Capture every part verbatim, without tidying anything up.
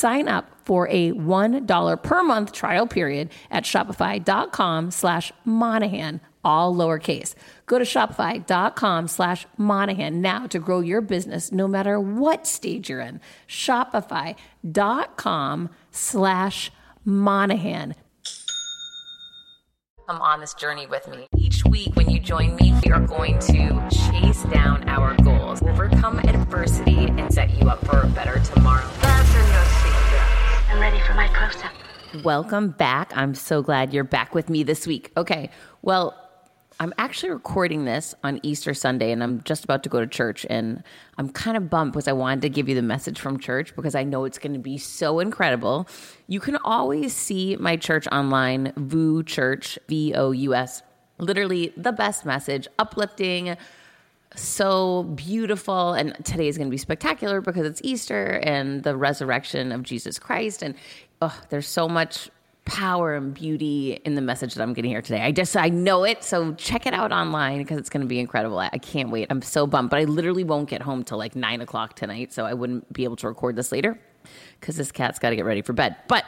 Sign up for a one dollar per month trial period at shopify.com slash Monahan, all lowercase. Go to shopify.com slash Monahan now to grow your business no matter what stage you're in. Shopify.com slash Monahan. Come on this journey with me. Each week when you join me, we are going to chase down our goals, overcome adversity, and set you up for a better tomorrow. Fasten your seatbelts. I'm ready for my close-up. Welcome back. I'm so glad you're back with me this week. Okay, well, I'm actually recording this on Easter Sunday, and I'm just about to go to church, and I'm kind of bummed because I wanted to give you the message from church because I know it's going to be so incredible. You can always see my church online, Voo Church, V O U S. Literally the best message, uplifting, so beautiful, and today is going to be spectacular because it's Easter and the resurrection of Jesus Christ, and oh, there's so much power and beauty in the message that I'm getting here today. I just, I know it. So check it out online because it's going to be incredible. I, I can't wait. I'm so bummed, but I literally won't get home till like nine o'clock tonight. So I wouldn't be able to record this later because this cat's got to get ready for bed. But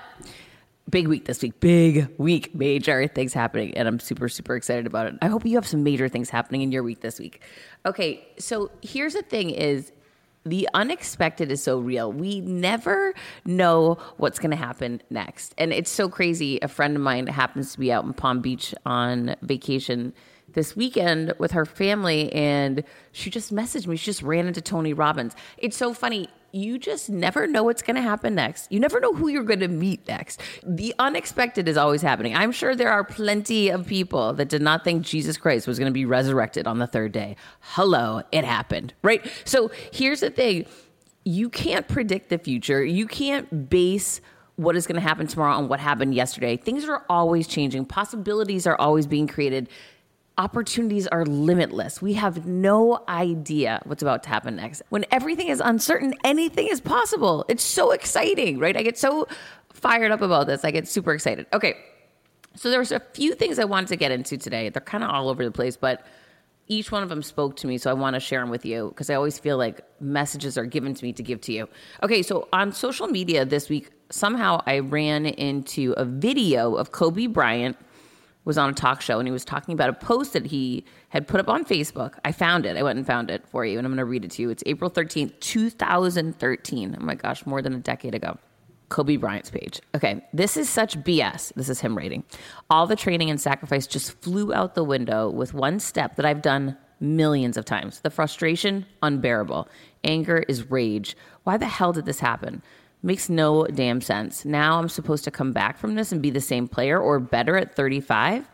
big week this week, big week, major things happening. And I'm super, super excited about it. I hope you have some major things happening in your week this week. Okay. So here's the thing is, the unexpected is so real. We never know what's going to happen next. And it's so crazy. A friend of mine happens to be out in Palm Beach on vacation this weekend with her family, and she just messaged me. She just ran into Tony Robbins. It's so funny. You just never know what's going to happen next. You never know who you're going to meet next. The unexpected is always happening. I'm sure there are plenty of people that did not think Jesus Christ was going to be resurrected on the third day. Hello, it happened, right? So here's the thing. You can't predict the future. You can't base what is going to happen tomorrow on what happened yesterday. Things are always changing. Possibilities are always being created. Opportunities are limitless. We have no idea what's about to happen next. When everything is uncertain, anything is possible. It's so exciting, right? I get so fired up about this. I get super excited. Okay, so there's a few things I wanted to get into today. They're kind of all over the place, but each one of them spoke to me, so I want to share them with you because I always feel like messages are given to me to give to you. Okay, so on social media this week, somehow I ran into a video of Kobe Bryant was on a talk show, and he was talking about a post that he had put up on Facebook. I found it. I went and found it for you, and I'm going to read it to you. It's April thirteenth, two thousand thirteen. Oh my gosh, more than a decade ago. Kobe Bryant's page. Okay, this is such B S. This is him writing. All the training and sacrifice just flew out the window with one step that I've done millions of times. The frustration, unbearable. Anger is rage. Why the hell did this happen? Makes no damn sense. Now I'm supposed to come back from this and be the same player or better at thirty-five?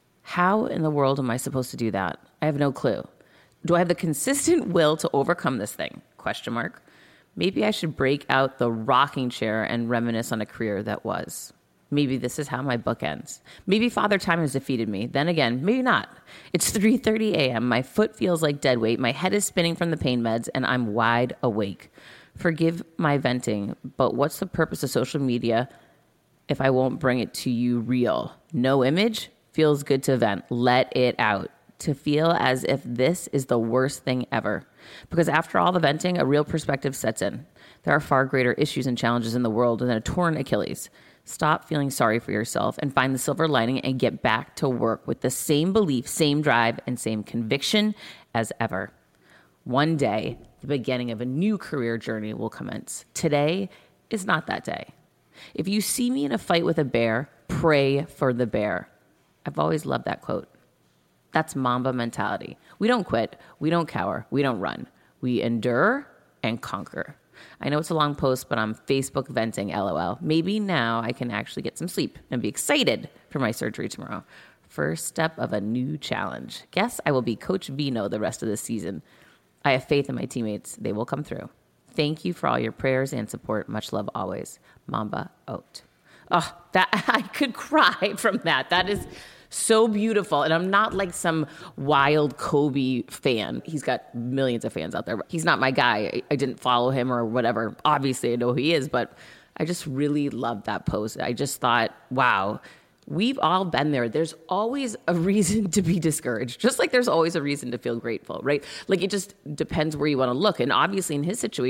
How in the world am I supposed to do that? I have no clue. Do I have the consistent will to overcome this thing? Question mark. Maybe I should break out the rocking chair and reminisce on a career that was. Maybe this is how my book ends. Maybe Father Time has defeated me. Then again, maybe not. It's three thirty a.m. My foot feels like dead weight. My head is spinning from the pain meds, and I'm wide awake. Forgive my venting, but what's the purpose of social media if I won't bring it to you real? No image? Feels good to vent. Let it out. To feel as if this is the worst thing ever. Because after all the venting, a real perspective sets in. There are far greater issues and challenges in the world than a torn Achilles. Stop feeling sorry for yourself and find the silver lining and get back to work with the same belief, same drive, and same conviction as ever. One day, the beginning of a new career journey will commence. Today is not that day. If you see me in a fight with a bear, pray for the bear. I've always loved that quote. That's Mamba mentality. We don't quit. We don't cower. We don't run. We endure and conquer. I know it's a long post, but I'm Facebook venting, LOL. Maybe now I can actually get some sleep and be excited for my surgery tomorrow. First step of a new challenge. Guess I will be Coach Vino the rest of this season. I have faith in my teammates. They will come through. Thank you for all your prayers and support. Much love always. Mamba Oat. Oh, that I could cry from that. That is so beautiful. And I'm not like some wild Kobe fan. He's got millions of fans out there. He's not my guy. I, I didn't follow him or whatever. Obviously, I know who he is, but I just really loved that post. I just thought, wow, we've all been there. There's always a reason to be discouraged, just like there's always a reason to feel grateful, right? Like it just depends where you want to look. And obviously in his situation,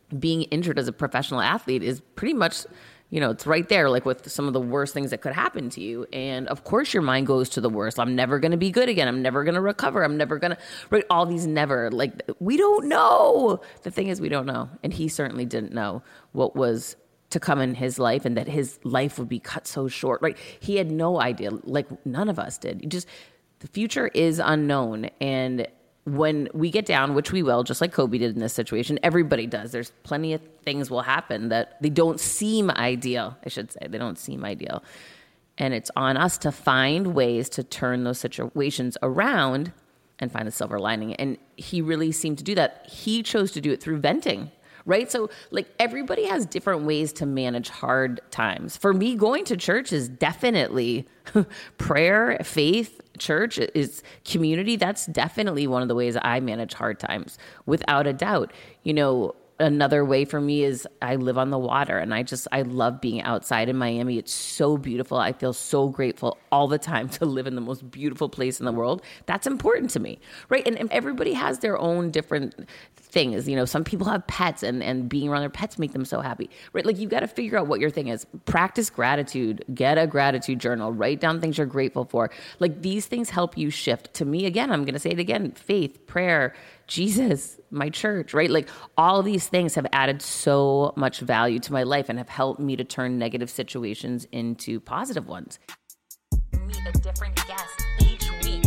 being injured as a professional athlete is pretty much, you know, it's right there, like with some of the worst things that could happen to you. And of course your mind goes to the worst. I'm never going to be good again. I'm never going to recover. I'm never going to, right? All these never, like, we don't know. The thing is, we don't know. And he certainly didn't know what was to come in his life and that his life would be cut so short, right? He had no idea, like none of us did. You just, the future is unknown. And when we get down, which we will, just like Kobe did in this situation, everybody does. There's plenty of things will happen that they don't seem ideal. I should say they don't seem ideal. And it's on us to find ways to turn those situations around and find the silver lining. And he really seemed to do that. He chose to do it through venting, right? So like everybody has different ways to manage hard times. For me, going to church is definitely prayer, faith. Church is community. That's definitely one of the ways I manage hard times, without a doubt. You know, another way for me is I live on the water, and I just, I love being outside in Miami. It's so beautiful. I feel so grateful all the time to live in the most beautiful place in the world. That's important to me, right? And, and everybody has their own different things. You know, some people have pets, and, and being around their pets make them so happy, right? Like, you've got to figure out what your thing is. Practice gratitude, get a gratitude journal, write down things you're grateful for. Like, these things help you shift. To me, again, I'm going to say it again, faith, prayer, Jesus, my church, right? Like, all of these things have added so much value to my life and have helped me to turn negative situations into positive ones. Meet a different guest each week.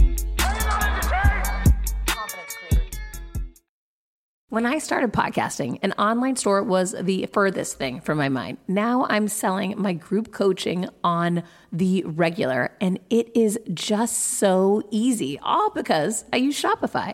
When I started podcasting, an online store was the furthest thing from my mind. Now I'm selling my group coaching on the regular, and it is just so easy, all because I use Shopify.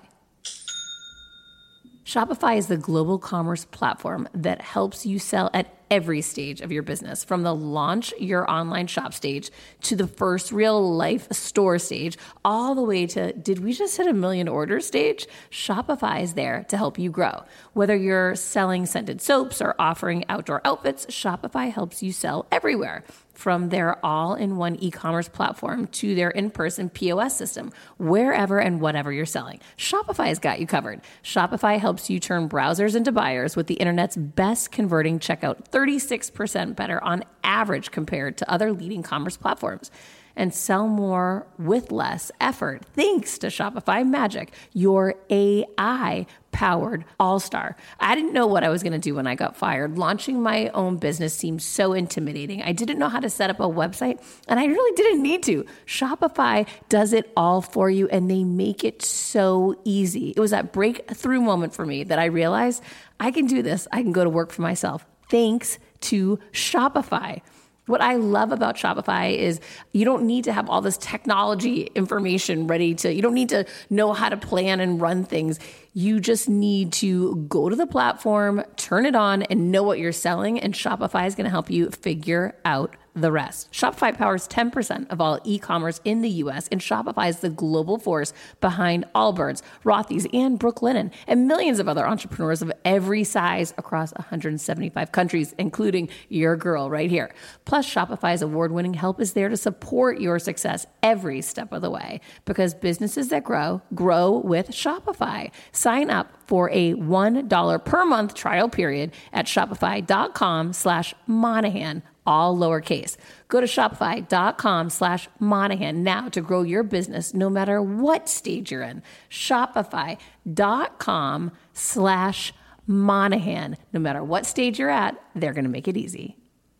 Shopify is the global commerce platform that helps you sell at every stage of your business, from the launch your online shop stage to the first real life store stage, all the way to, did we just hit a million orders stage? Shopify is there to help you grow. Whether you're selling scented soaps or offering outdoor outfits, Shopify helps you sell everywhere. From their all-in-one e-commerce platform to their in-person P O S system, wherever and whatever you're selling, Shopify's got you covered. Shopify helps you turn browsers into buyers with the internet's best converting checkout, thirty-six percent better on average compared to other leading commerce platforms. And sell more with less effort thanks to Shopify Magic, your A I-powered all-star. I didn't know what I was going to do when I got fired. Launching my own business seemed so intimidating. I didn't know how to set up a website, and I really didn't need to. Shopify does it all for you, and they make it so easy. It was that breakthrough moment for me that I realized I can do this. I can go to work for myself thanks to Shopify. What I love about Shopify is you don't need to have all this technology information ready to, you don't need to know how to plan and run things. You just need to go to the platform, turn it on, and know what you're selling, and Shopify is going to help you figure out the rest. Shopify powers ten percent of all e-commerce in the U S, and Shopify is the global force behind Allbirds, Rothy's, and Brooklinen, and millions of other entrepreneurs of every size across one hundred seventy-five countries, including your girl right here. Plus, Shopify's award-winning help is there to support your success every step of the way, because businesses that grow, grow with Shopify. Sign up for a one dollar per month trial period at shopify.com slash Monahan, all lowercase. Go to shopify.com slash Monahan now to grow your business no matter what stage you're in. Shopify.com slash Monahan. No matter what stage you're at, they're going to make it easy.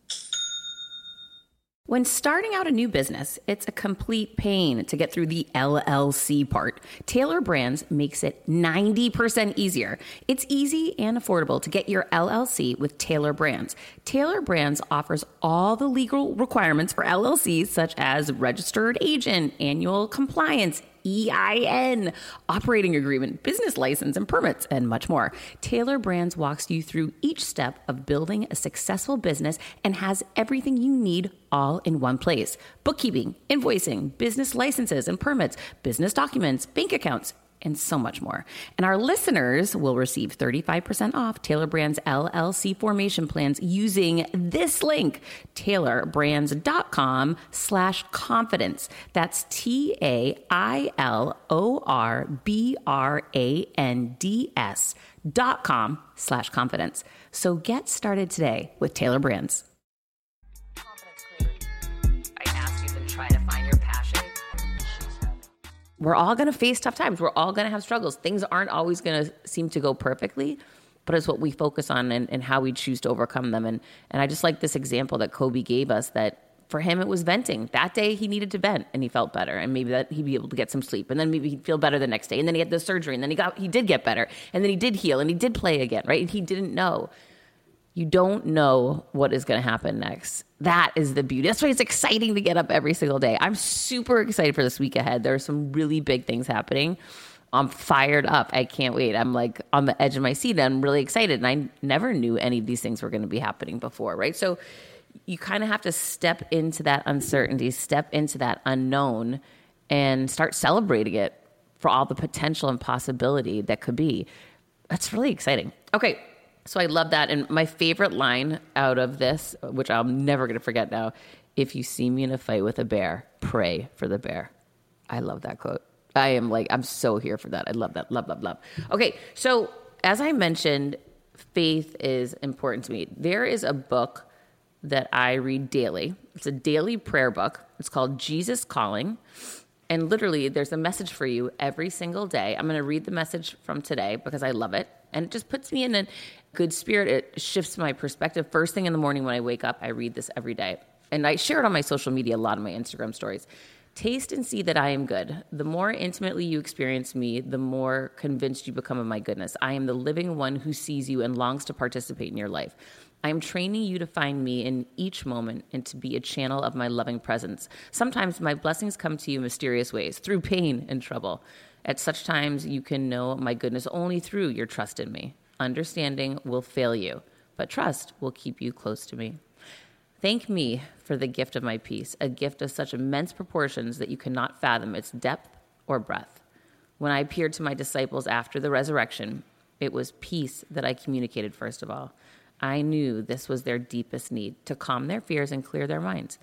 When starting out a new business, it's a complete pain to get through the L L C part. Taylor Brands makes it ninety percent easier. It's easy and affordable to get your L L C with Taylor Brands. Taylor Brands offers all the legal requirements for L L Cs, such as registered agent, annual compliance, E I N, operating agreement, business license, and permits, and much more. Taylor Brands walks you through each step of building a successful business and has everything you need all in one place. Bookkeeping, invoicing, business licenses and permits, business documents, bank accounts, and so much more. And our listeners will receive thirty-five percent off Taylor Brands L L C formation plans using this link, taylorbrands.com slash confidence. That's T A I L O R B R A N D S dot com slash confidence. So get started today with Tailor Brands. Confidence Cleaver. I asked you to try to find your passion. We're all going to face tough times. We're all going to have struggles. Things aren't always going to seem to go perfectly, but it's what we focus on and, and how we choose to overcome them. And, and I just like this example that Kobe gave us, that for him, it was venting. That day he needed to vent and he felt better, and maybe that he'd be able to get some sleep, and then maybe he'd feel better the next day. And then he had the surgery, and then he got, he did get better, and then he did heal, and he did play again, right? And he didn't know. You don't know what is going to happen next. That is the beauty. That's why it's exciting to get up every single day. I'm super excited for this week ahead. There are some really big things happening. I'm fired up. I can't wait. I'm like on the edge of my seat. I'm really excited. And I never knew any of these things were going to be happening before, right? So you kind of have to step into that uncertainty, step into that unknown, and start celebrating it for all the potential and possibility that could be. That's really exciting. Okay, so I love that. And my favorite line out of this, which I'm never going to forget now, if you see me in a fight with a bear, pray for the bear. I love that quote. I am like, I'm so here for that. I love that. Love, love, love. Okay, so as I mentioned, faith is important to me. There is a book that I read daily. It's a daily prayer book. It's called Jesus Calling. And literally, there's a message for you every single day. I'm going to read the message from today because I love it. And it just puts me in a good spirit. It shifts my perspective. First thing in the morning when I wake up, I read this every day. And I share it on my social media, a lot of my Instagram stories. Taste and see that I am good. The more intimately you experience me, the more convinced you become of my goodness. I am the living one who sees you and longs to participate in your life. I am training you to find me in each moment and to be a channel of my loving presence. Sometimes my blessings come to you in mysterious ways, through pain and trouble. At such times, you can know my goodness only through your trust in me. Understanding will fail you, but trust will keep you close to me. Thank me for the gift of my peace, a gift of such immense proportions that you cannot fathom its depth or breadth. When I appeared to my disciples after the resurrection, it was peace that I communicated first of all. I knew this was their deepest need, to calm their fears and clear their minds.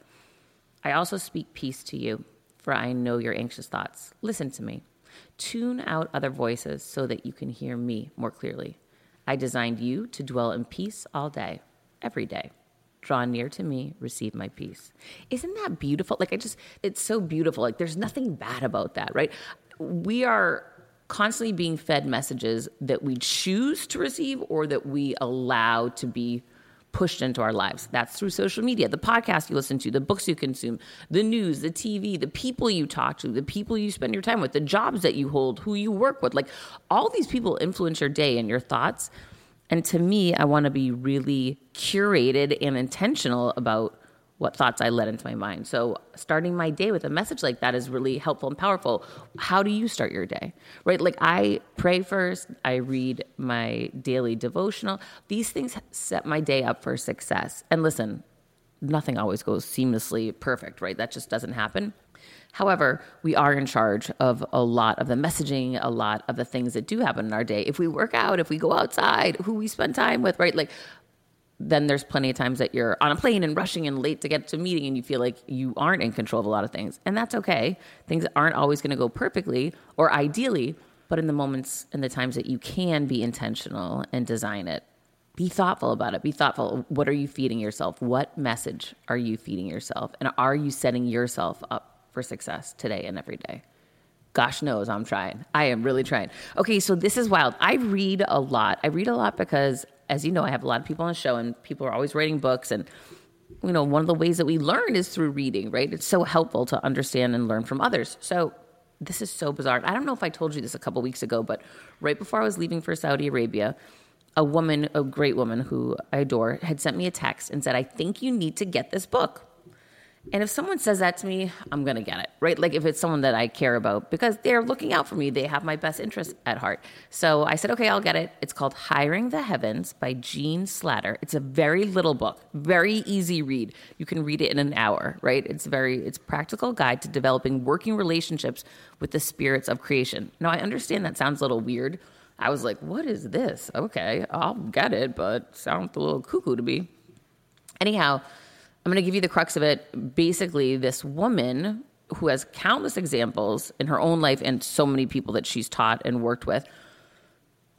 I also speak peace to you, for I know your anxious thoughts. Listen to me. Tune out other voices so that you can hear me more clearly. I designed you to dwell in peace all day, every day. Draw near to me, receive my peace. Isn't that beautiful? Like, I just, it's so beautiful. Like, there's nothing bad about that, right? We are constantly being fed messages that we choose to receive or that we allow to be pushed into our lives. That's through social media, the podcasts you listen to, the books you consume, the news, the T V, the people you talk to, the people you spend your time with, the jobs that you hold, who you work with. Like, all these people influence your day and your thoughts. And to me, I want to be really curated and intentional about what thoughts I let into my mind. So starting my day with a message like that is really helpful and powerful. How do you start your day, right? Like, I pray first, I read my daily devotional. These things set my day up for success. And listen, nothing always goes seamlessly perfect, right? That just doesn't happen. However, we are in charge of a lot of the messaging, a lot of the things that do happen in our day. If we work out, if we go outside, who we spend time with, right? Like, then there's plenty of times that you're on a plane and rushing and late to get to a meeting and you feel like you aren't in control of a lot of things. And that's okay. Things aren't always going to go perfectly or ideally, but in the moments and the times that you can be intentional and design it, be thoughtful about it. Be thoughtful. What are you feeding yourself? What message are you feeding yourself? And are you setting yourself up for success today and every day? Gosh knows I'm trying. I am really trying. Okay, so this is wild. I read a lot. I read a lot because, as you know, I have a lot of people on the show and people are always writing books. And, you know, one of the ways that we learn is through reading, right? It's so helpful to understand and learn from others. So this is so bizarre. I don't know if I told you this a couple weeks ago, but right before I was leaving for Saudi Arabia, a woman, a great woman who I adore, had sent me a text and said, I think you need to get this book. And if someone says that to me, I'm going to get it, right? Like, if it's someone that I care about, because they're looking out for me, they have my best interest at heart. So I said, okay, I'll get it. It's called Hiring the Heavens by Jean Slatter. It's a very little book, very easy read. You can read it in an hour, right? It's very, it's a practical guide to developing working relationships with the spirits of creation. Now, I understand that sounds a little weird. I was like, what is this? Okay, I'll get it, but sounds a little cuckoo to me. Anyhow, I'm going to give you the crux of it. Basically, this woman who has countless examples in her own life and so many people that she's taught and worked with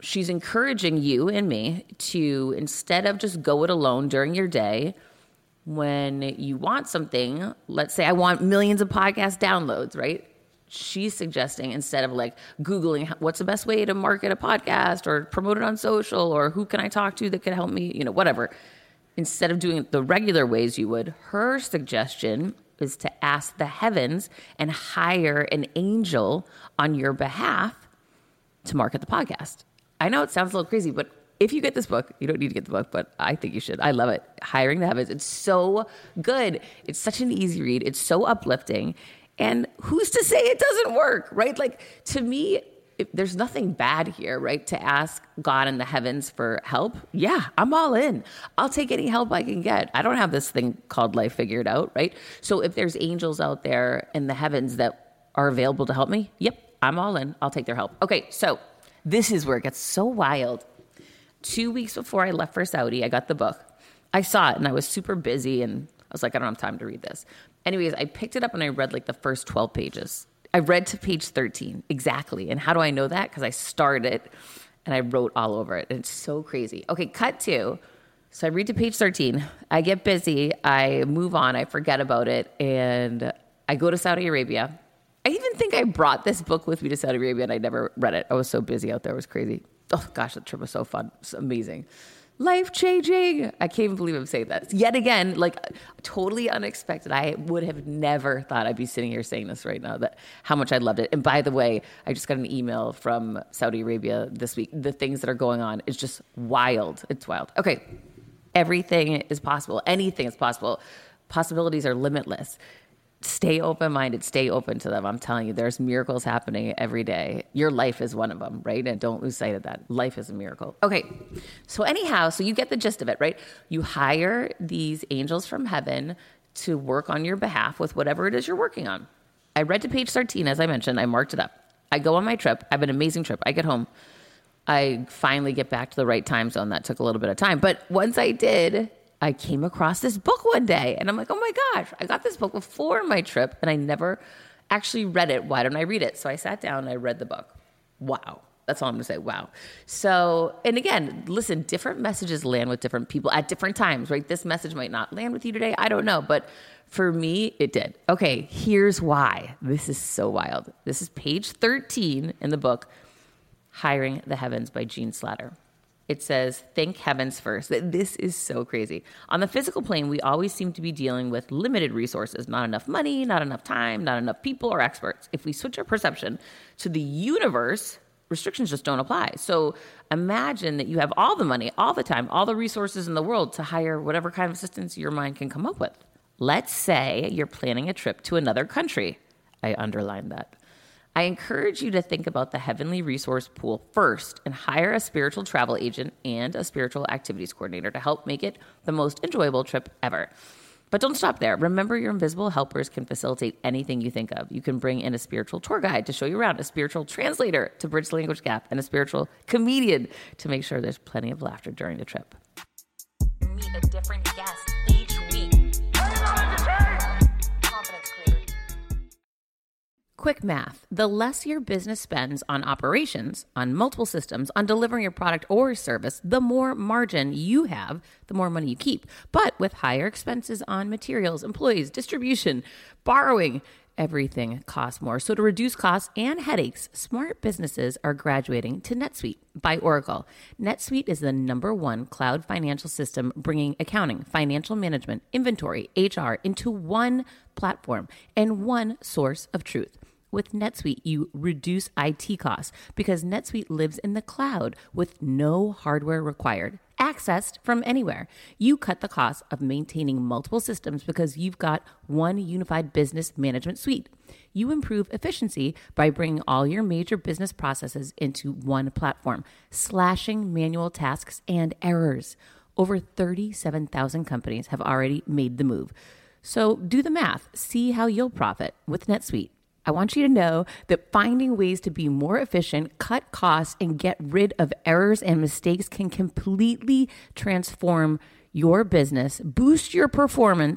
she's encouraging you and me to, instead of just go it alone during your day, when you want something, let's say I want millions of podcast downloads, right? She's suggesting, instead of like Googling what's the best way to market a podcast or promote it on social, or who can I talk to that could help me, you know, whatever. Instead of doing it the regular ways you would, her suggestion is to ask the heavens and hire an angel on your behalf to market the podcast. I know it sounds a little crazy, but if you get this book, you don't need to get the book, but I think you should. I love it. Hiring the Heavens. It's so good. It's such an easy read. It's so uplifting. And who's to say it doesn't work, right? Like, to me, if there's nothing bad here, right? To ask God in the heavens for help. Yeah, I'm all in. I'll take any help I can get. I don't have this thing called life figured out, right? So if there's angels out there in the heavens that are available to help me, yep, I'm all in. I'll take their help. Okay, so this is where it gets so wild. Two weeks before I left for Saudi, I got the book. I saw it and I was super busy and I was like, I don't have time to read this. Anyways, I picked it up and I read like the first twelve pages. I read to page thirteen exactly. And how do I know that? Because I started and I wrote all over it. It's so crazy. Okay, cut to. So I read to page thirteen. I get busy. I move on. I forget about it. And I go to Saudi Arabia. I even think I brought this book with me to Saudi Arabia and I never read it. I was so busy out there. It was crazy. Oh, gosh, that trip was so fun. It's amazing. Life-changing. I can't even believe I'm saying that. Yet again, like, totally unexpected. I would have never thought I'd be sitting here saying this right now, that how much I loved it. And by the way, I just got an email from Saudi Arabia this week. The things that are going on is just wild. It's wild. Okay. Everything is possible. Anything is possible. Possibilities are limitless. Stay open-minded, stay open to them. I'm telling you, there's miracles happening every day. Your life is one of them, right? And don't lose sight of that. Life is a miracle. Okay, so anyhow, so you get the gist of it, right? You hire these angels from heaven to work on your behalf with whatever it is you're working on. I read to page thirteen, as I mentioned. I marked it up. I go on my trip. I have an amazing trip. I get home. I finally get back to the right time zone. That took a little bit of time. But once I did, I came across this book one day and I'm like, oh my gosh, I got this book before my trip and I never actually read it. Why don't I read it? So I sat down and I read the book. Wow. That's all I'm going to say. Wow. So, and again, listen, different messages land with different people at different times, right? This message might not land with you today. I don't know. But for me, it did. Okay. Here's why. This is so wild. This is page thirteen in the book, Hiring the Heavens by Gene Slatter. It says, think heavens first. This is so crazy. On the physical plane, we always seem to be dealing with limited resources, not enough money, not enough time, not enough people or experts. If we switch our perception to the universe, restrictions just don't apply. So imagine that you have all the money, all the time, all the resources in the world to hire whatever kind of assistance your mind can come up with. Let's say you're planning a trip to another country. I underlined that. I encourage you to think about the heavenly resource pool first and hire a spiritual travel agent and a spiritual activities coordinator to help make it the most enjoyable trip ever. But don't stop there. Remember, your invisible helpers can facilitate anything you think of. You can bring in a spiritual tour guide to show you around, a spiritual translator to bridge the language gap, and a spiritual comedian to make sure there's plenty of laughter during the trip. Meet a different guest each week. Quick math. The less your business spends on operations, on multiple systems, on delivering your product or service, the more margin you have, the more money you keep. But with higher expenses on materials, employees, distribution, borrowing, everything costs more. So to reduce costs and headaches, smart businesses are graduating to NetSuite by Oracle. NetSuite is the number one cloud financial system, bringing accounting, financial management, inventory, H R into one platform and one source of truth. With NetSuite, you reduce I T costs because NetSuite lives in the cloud with no hardware required, accessed from anywhere. You cut the cost of maintaining multiple systems because you've got one unified business management suite. You improve efficiency by bringing all your major business processes into one platform, slashing manual tasks and errors. Over thirty-seven thousand companies have already made the move. So do the math. See how you'll profit with NetSuite. I want you to know that finding ways to be more efficient, cut costs, and get rid of errors and mistakes can completely transform your business, boost your performance,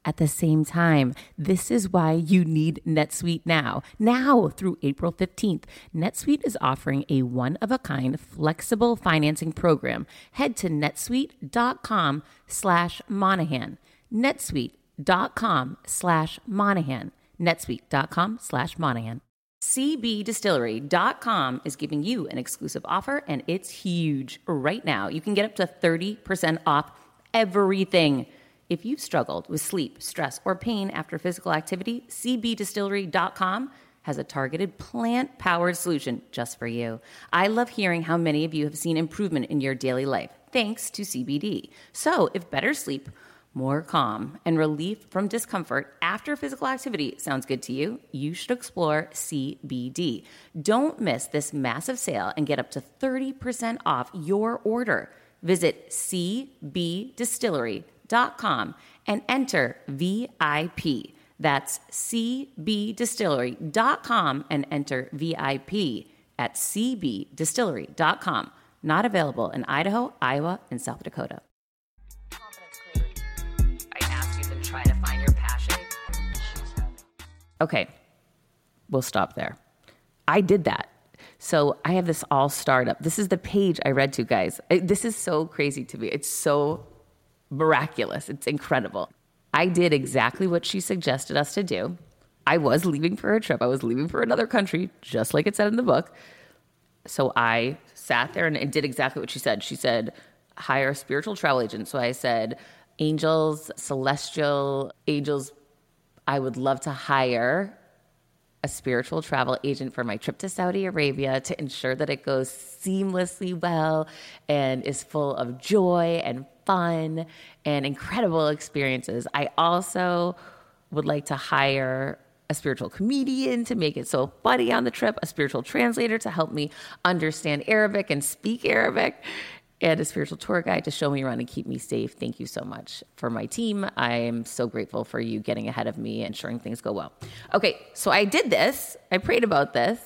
at the same time. This is why you need NetSuite now. Now through April fifteenth, NetSuite is offering a one-of-a-kind flexible financing program. Head to netsuite.com slash Monahan. netsuite.com slash Monahan. netsuite.com slash Monahan. C B Distillery dot com is giving you an exclusive offer, and it's huge. Right now, you can get up to thirty percent off everything. If you've struggled with sleep, stress, or pain after physical activity, C B Distillery dot com has a targeted plant-powered solution just for you. I love hearing how many of you have seen improvement in your daily life thanks to C B D. So if better sleep, more calm, and relief from discomfort after physical activity sounds good to you, you should explore C B D. Don't miss this massive sale and get up to thirty percent off your order. Visit C B Distillery dot com and enter V I P. That's C B Distillery dot com and enter V I P at C B Distillery dot com. Not available in Idaho, Iowa, and South Dakota. Try to find your passion. Okay, we'll stop there. I did that. So I have this all starred up. This is the page I read to, guys. It, this is so crazy to me. It's so miraculous. It's incredible. I did exactly what she suggested us to do. I was leaving for a trip. I was leaving for another country, just like it said in the book. So I sat there and did exactly what she said. She said, hire a spiritual travel agent. So I said, angels, celestial angels, I would love to hire a spiritual travel agent for my trip to Saudi Arabia to ensure that it goes seamlessly well and is full of joy and fun and incredible experiences. I also would like to hire a spiritual comedian to make it so funny on the trip, a spiritual translator to help me understand Arabic and speak Arabic, and a spiritual tour guide to show me around and keep me safe. Thank you so much for my team. I am so grateful for you getting ahead of me and ensuring things go well. Okay, so I did this. I prayed about this.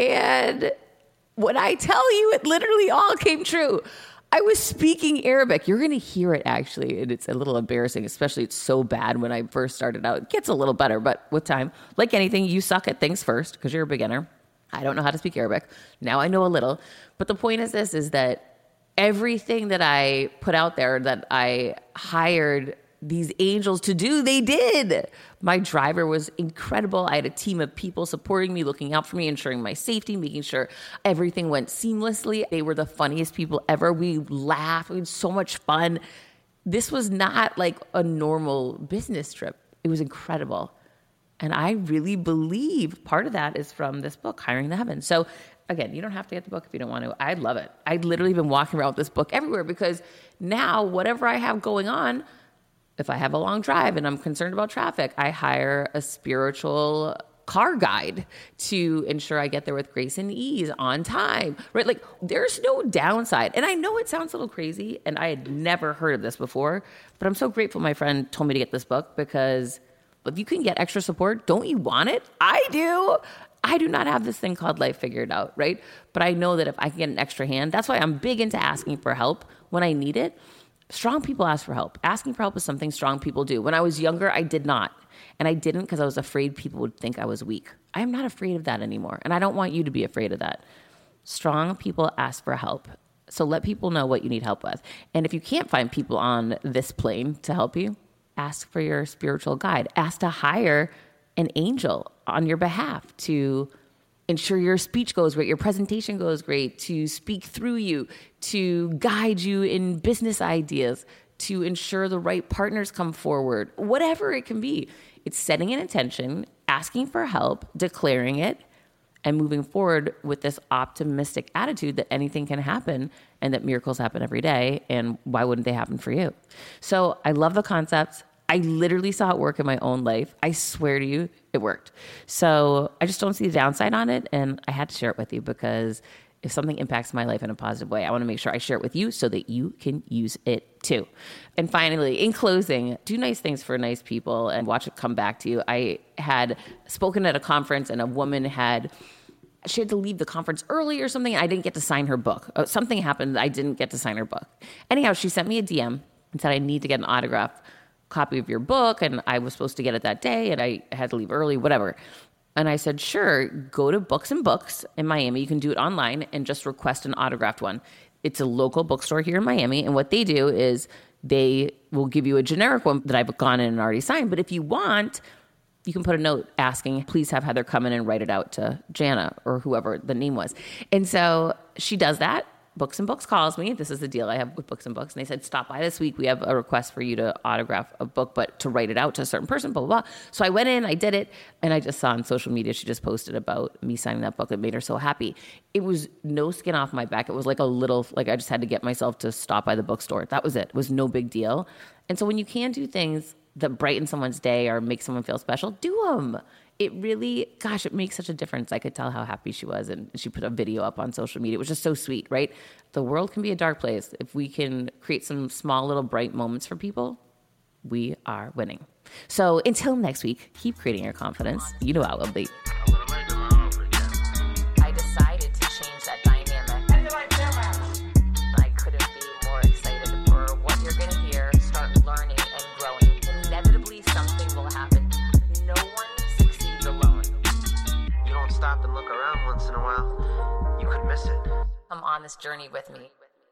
And when I tell you, it literally all came true. I was speaking Arabic. You're going to hear it, actually, and it's a little embarrassing, especially it's so bad when I first started out. It gets a little better, but with time, like anything, you suck at things first because you're a beginner. I don't know how to speak Arabic. Now I know a little. But the point is this, is that everything that I put out there that I hired these angels to do, they did. My driver was incredible. I had a team of people supporting me, looking out for me, ensuring my safety, making sure everything went seamlessly. They were the funniest people ever. We laughed. We had so much fun. This was not like a normal business trip. It was incredible. And I really believe part of that is from this book, Hiring the Heavens. So again, you don't have to get the book if you don't want to. I love it. I've literally been walking around with this book everywhere because now whatever I have going on, if I have a long drive and I'm concerned about traffic, I hire a spiritual car guide to ensure I get there with grace and ease on time, right? Like there's no downside. And I know it sounds a little crazy and I had never heard of this before, but I'm so grateful my friend told me to get this book because if you can get extra support, don't you want it? I do. I do not have this thing called life figured out, right? But I know that if I can get an extra hand, that's why I'm big into asking for help when I need it. Strong people ask for help. Asking for help is something strong people do. When I was younger, I did not. And I didn't because I was afraid people would think I was weak. I am not afraid of that anymore. And I don't want you to be afraid of that. Strong people ask for help. So let people know what you need help with. And if you can't find people on this plane to help you, ask for your spiritual guide. Ask to hire an angel on your behalf to ensure your speech goes great, your presentation goes great, to speak through you, to guide you in business ideas, to ensure the right partners come forward, whatever it can be. It's setting an intention, asking for help, declaring it, and moving forward with this optimistic attitude that anything can happen and that miracles happen every day. And why wouldn't they happen for you? So I love the concept. I literally saw it work in my own life. I swear to you, it worked. So I just don't see the downside on it. And I had to share it with you because if something impacts my life in a positive way, I want to make sure I share it with you so that you can use it too. And finally, in closing, do nice things for nice people and watch it come back to you. I had spoken at a conference and a woman had, she had to leave the conference early or something. I didn't get to sign her book. Something happened. I didn't get to sign her book. Anyhow, she sent me a D M and said, I need to get an autograph copy of your book, and I was supposed to get it that day, and I had to leave early, whatever. And I said, sure, go to Books and Books in Miami. You can do it online and just request an autographed one. It's a local bookstore here in Miami, and what they do is they will give you a generic one that I've gone in and already signed. But if you want, you can put a note asking, please have Heather come in and write it out to Jana or whoever the name was. And so she does that. Books and Books calls me. This is the deal I have with Books and Books. And they said, stop by this week. We have a request for you to autograph a book, but to write it out to a certain person, blah, blah, blah. So I went in, I did it. And I just saw on social media, she just posted about me signing that book. It made her so happy. It was no skin off my back. It was like a little, like I just had to get myself to stop by the bookstore. That was it. It was no big deal. And so when you can do things that brighten someone's day or make someone feel special, do them. It really, gosh, it makes such a difference. I could tell how happy she was, and she put a video up on social media. It was just so sweet, right? The world can be a dark place. If we can create some small little bright moments for people, we are winning. So until next week, keep creating your confidence. You know how it will be. I decided to change that dynamic. I couldn't be more excited for what you're going to hear, start learning and growing. Inevitably, something will happen. No one succeeds alone. You don't stop and look around once in a while, you could miss it. Come on this journey with me.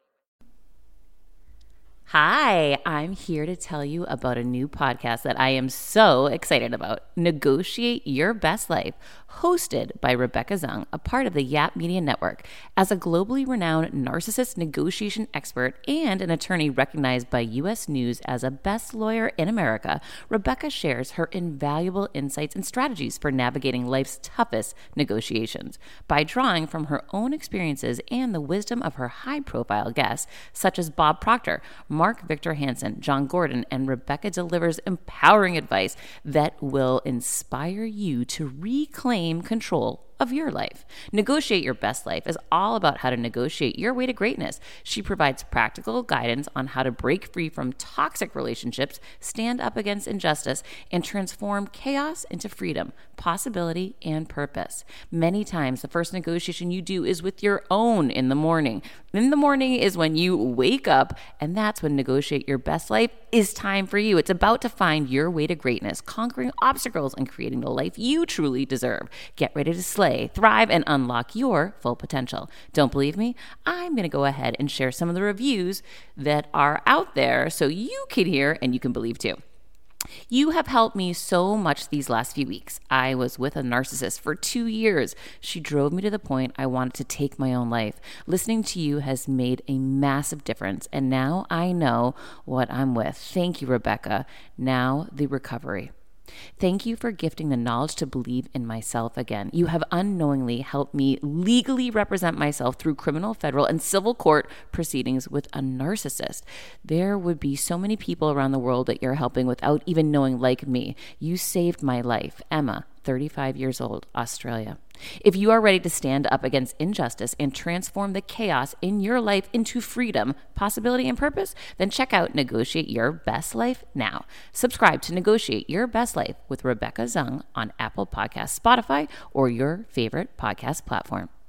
Hi, I'm here to tell you about a new podcast that I am so excited about, Negotiate Your Best Life, hosted by Rebecca Zung, a part of the Yap Media Network. As a globally renowned narcissist negotiation expert and an attorney recognized by U S News as a best lawyer in America, Rebecca shares her invaluable insights and strategies for navigating life's toughest negotiations. By drawing from her own experiences and the wisdom of her high-profile guests, such as Bob Proctor, Mark Victor Hansen, John Gordon, and Rebecca delivers empowering advice that will inspire you to reclaim control of your life. Negotiate Your Best Life is all about how to negotiate your way to greatness. She provides practical guidance on how to break free from toxic relationships, stand up against injustice, and transform chaos into freedom, possibility, and purpose. Many times, the first negotiation you do is with your own in the morning. In the morning is when you wake up, and that's when Negotiate Your Best Life is time for you. It's about to find your way to greatness, conquering obstacles and creating the life you truly deserve. Get ready to slay, thrive, and unlock your full potential. Don't believe me? I'm going to go ahead and share some of the reviews that are out there so you can hear and you can believe too. You have helped me so much these last few weeks. I was with a narcissist for two years. She drove me to the point I wanted to take my own life. Listening to you has made a massive difference, and now I know what I'm with. Thank you, Rebecca. Now the recovery. Thank you for gifting the knowledge to believe in myself again. You have unknowingly helped me legally represent myself through criminal, federal, and civil court proceedings with a narcissist. There would be so many people around the world that you're helping without even knowing, like me. You saved my life. Emma, thirty-five years old, Australia. If you are ready to stand up against injustice and transform the chaos in your life into freedom, possibility, and purpose, then check out Negotiate Your Best Life now. Subscribe to Negotiate Your Best Life with Rebecca Zung on Apple Podcasts, Spotify, or your favorite podcast platform.